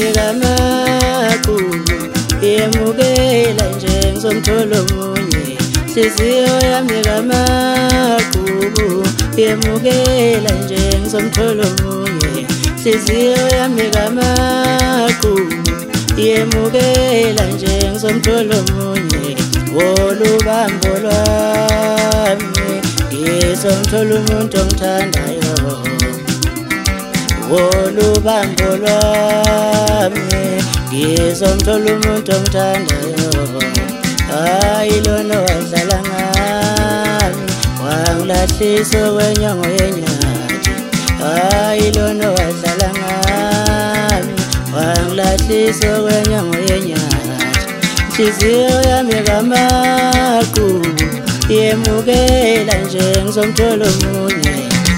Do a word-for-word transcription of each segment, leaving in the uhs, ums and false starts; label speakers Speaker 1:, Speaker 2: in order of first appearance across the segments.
Speaker 1: yami kamakhulu yemukela nje ngizomthola omunye Hliziyo yami kamakhulu yemukela nje ngizomthola omunye Hliziyo yami kamakhulu yemukela nje ngizomthola omunye Wolubambo lwami ngizomthola umuntu ongithandayo Wolubambo lwami ngizomthola umuntu ongithandayo Hayi lona wadlala ngami wangilahlisa kwenyongo yenyathi Hayi lona wadlala ngami wangilahlisa kwenyongo yenyathi Hliziyo yami kamakhulu yemukela nje ngizomthola omunye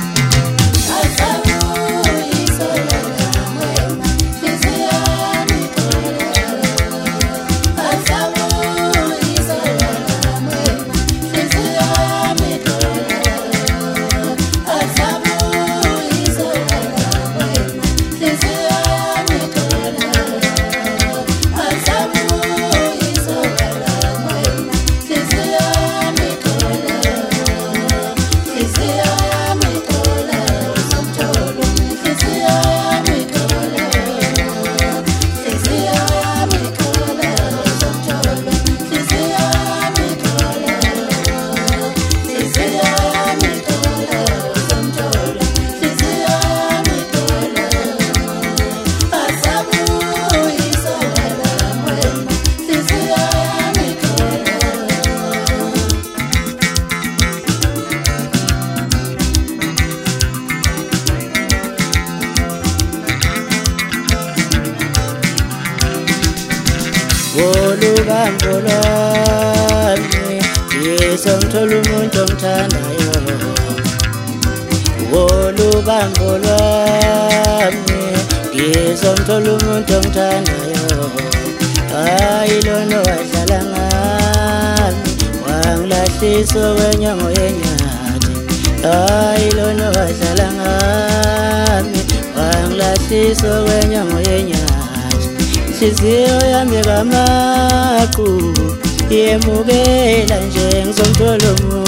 Speaker 1: Wolubambo lwami ngizomthola umuntu ongithandayo Wolubambo lwami ngizomthola umuntu ongithandayo Hayi lona wadlala ngami wangilahlisa kwenyongo yenyathi Hayi lona wadlala ngami wangilahlisa kwenyongo yenyathi Hliziyo yami kamakhulu yemukela nje ngizomthola omunye